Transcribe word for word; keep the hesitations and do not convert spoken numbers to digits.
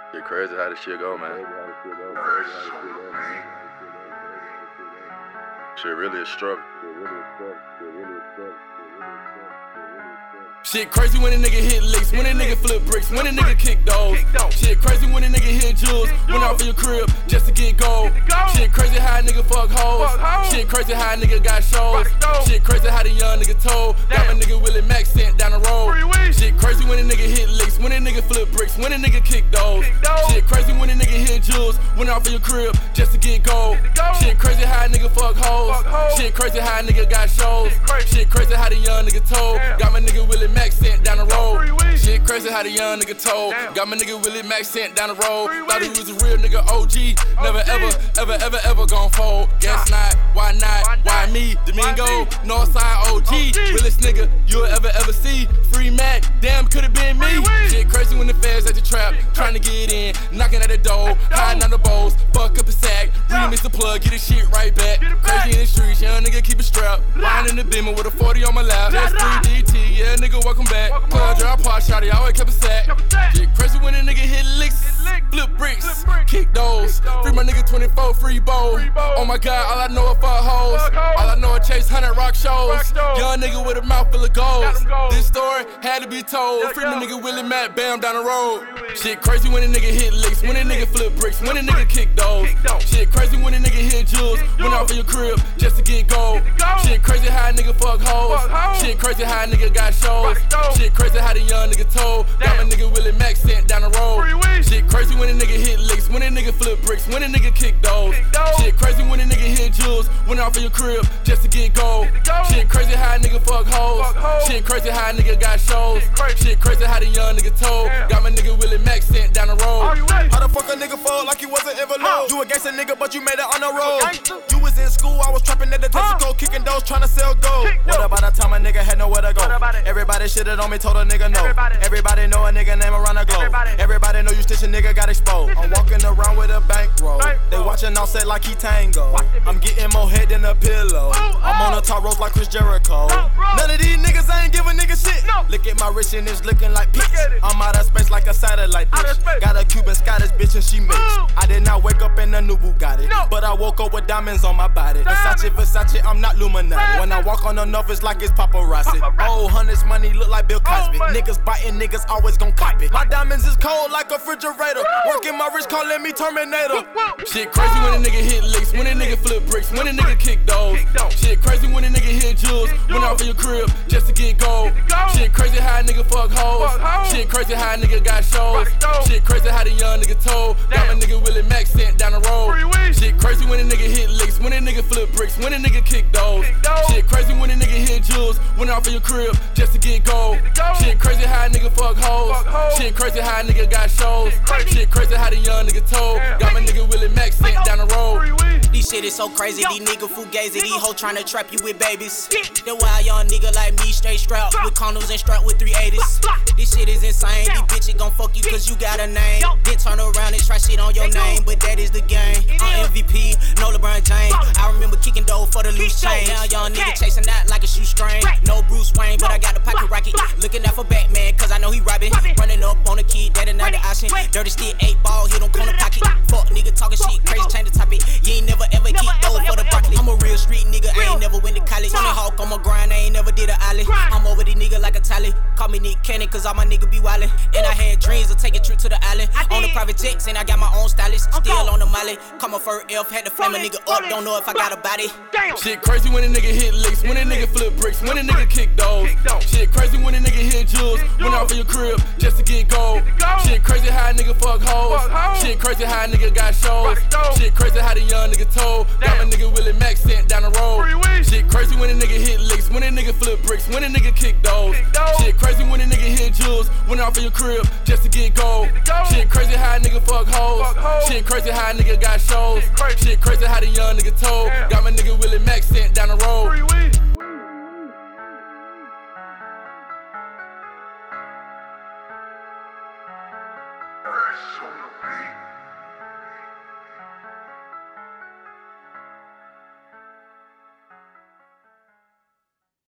Shit crazy how this shit go, man. Shit really a struggle. Shit crazy when a nigga hit licks, when a nigga flip bricks, when a nigga kick those. Shit crazy when a nigga hit jewels, went off of your crib just to get gold. Shit crazy how a nigga fuck hoes. Shit crazy how a nigga got shows. Shit crazy how the young nigga told. Got my nigga Willie Mack sent down the road. Shit crazy when a nigga hit licks, when a nigga flip bricks, when a nigga kick those. Shit crazy when a nigga hit jewels, went off of your crib just to get gold. Shit crazy how a nigga fuck hoes. Shit crazy how a nigga got shows. Shit crazy how the young nigga told. Got my nigga Willie Mack sent down the road. Shit crazy how the young nigga told. Got my nigga Willie Mack sent down the road. Thought he was a real nigga O G. Never ever, ever, ever, ever gon' fold. Guess not, why not, why me? Domingo, Northside O G. Realest nigga you'll ever, ever see. Free Mac, damn, could've been me. Shit crazy when the feds at the trap, trying to get in, knocking at the door, hiding on the bowls, fuck up a sack. Remix the plug, get his shit right back. Crazy in the streets, young nigga keep it strapped. Riding in the Beamer with a forty on my lap. That's three D T, yeah, nigga, welcome back. Plug drop, pot shot, he always kept a sack. Shit crazy when a nigga hit licks, flip bricks, kick those. Free my nigga twenty-four, free bowl. Oh my god, all I know is fuck hoes. All I know is chase hundred rock shows. Young nigga with a mouth full of gold. This story had to be told. Free my nigga Willie Mack, bam, down the road. Shit crazy when a nigga hit licks, when a nigga flip bricks, when a nigga kick those. Shit crazy when a nigga hit jewels, went off of your crib just to get gold. Shit crazy how a nigga fuck hoes. Shit crazy how a nigga got shows. Shit crazy how the young nigga told. Got my nigga Willie Mack sent down the road. Shit crazy when a nigga hit licks, when a nigga flip bricks, when a nigga kick those. Shit crazy when a nigga hit jewels, went off of your crib just to get gold. Shit crazy how a nigga fuck hoes. Shit crazy how a nigga got shows. Shit crazy how the young nigga told. Got my nigga Willie Mack sent down the road. How the fuck a nigga fall like he wasn't envelope? You a gangsta nigga, but you made it on the road. You was in school, I was trapping at the Texaco, kicking those, trying to sell gold. What about the time a nigga had nowhere to go? Everybody shitted on me, told a nigga no. Everybody know a nigga name around the globe. Everybody know you stitching nigga got exposed. I'm walking around with a bankroll. They watching Offset like he Tango. I'm getting more head than a pillow. I'm on a top rope like Chris Jericho. None of these niggas ain't give a nigga shit. Look at my wrist and it's looking like peach. I'm out of space like a satellite dish. Got a Cuban Scottish bitch and she mixed. I did not wake up in a new Bugatti, but I woke up with diamonds on my body. Versace, Versace, I'm not Illuminati. When I walk on the north, it's like it's paparazzi. Old hundreds money look like Bill Cosby. Niggas biting, niggas always gon' copy. My diamonds is cold like a refrigerator. Working my wrist, calling me Terminator. Shit crazy when a nigga hit licks, when a nigga flip bricks, when a nigga kick those. Shit crazy when a nigga hit jewels, went off of your crib just to get gold. Shit crazy how a nigga fuck hoes. Shit crazy how a nigga got shows. Shit crazy how the young nigga told. Got my nigga Willie Mack sent down the road. Shit crazy when a nigga hit licks, when a nigga flip bricks, when a nigga kick those. Shit crazy when a nigga hit jewels, went off of your crib just to get gold. Shit crazy how a nigga fuck hoes. Shit crazy how a nigga got shows. Shit crazy how the young nigga told. Got my nigga Willie Mack sent down the road. These shit is so crazy, these nigga fugazi, these hoes tryna trap you with babies. The wild young nigga like me, straight strapped with condoms and strapped with three eighties. This shit is insane, these bitches gon' fuck you cause you got a name. Then turn around and try shit on your name, but that is the game. I'm M V P, no LeBron James. I remember kicking dough for the loose chain. Now young nigga chasing that like a shoestring. No Bruce Wayne, but I got the pocket rocket. Looking out for Batman, cause I know he robbing. Running up on a kid, that another option. Dirty stick, eight ball, hit on corner pocket. Fuck nigga talking shit, crazy, change the topic. You ain't never ever keep those for the broccoli. I'm a real street nigga, I ain't never went to college. Tony Hawk on my grind, I ain't never did a ollie. I'm over these nigga like a tally. Call me Nick Cannon, cause all my nigga be wildin'. And I had dreams of taking a trip to the island. On the private jets, and I got my own stylist. Still on the molly. Call my first F, had to flame a nigga up. Don't know if I got a body. Shit crazy when a nigga hit licks, when a nigga flip bricks, when a nigga kick those. Shit crazy when a nigga hit jewels, went off of your crib just to get gold. Shit crazy how a nigga fuck hoes. Shit crazy how a nigga got shows. Shit crazy how the young nigga told. Got my nigga Willie Mack sent down the road. Shit crazy when a nigga hit licks, when a nigga flip bricks, when a nigga kick those. Shit crazy when a nigga hit jewels, went off of your crib just to get gold. Shit crazy how a nigga fuck hoes. Shit crazy how a nigga got shows. Shit crazy how the young nigga told. Got my nigga Willie Mack sent down the road.